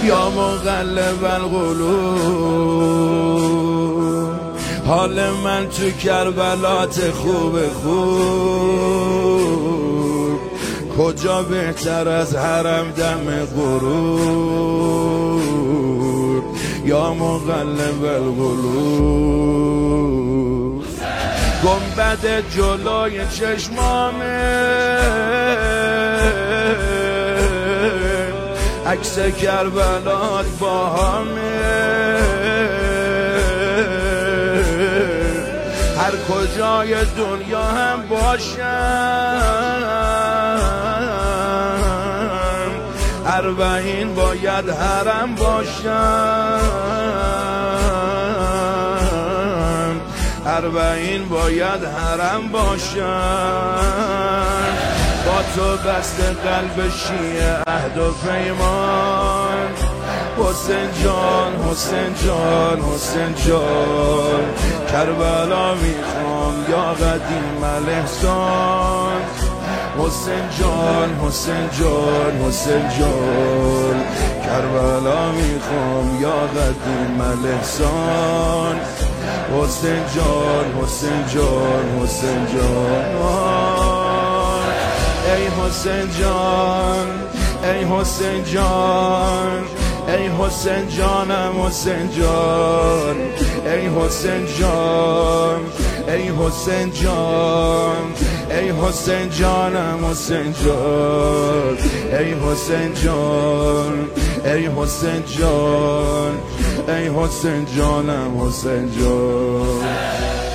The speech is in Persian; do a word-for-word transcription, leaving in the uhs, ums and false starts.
یا مقلب القلوب حال من تو کربلات خوب خوب کجا بهتر از حرم دم غروب یا مقلب القلوب گنبد جلوی چشمامه عکس کربلات با همه هر کجای دنیا هم باشم اربعین باید حرم باشم اربعین باید حرم باشم با تو بسته قلب شیعه عهد و پیمان حسین جان حسین جان حسین جان کربلا میخوام یا قدیم الاحسان حسین جان حسین جان حسین جان کربلا میخوام یا قدیم الاحسان حسین جان حسین جان حسین جان ای حسین جان ای حسین جان ای حسین جانم حسین جان ای حسین جان ای حسین جان ای حسین جانم حسین جان ای حسین جان ای حسین جان ای حسین جانم حسین جان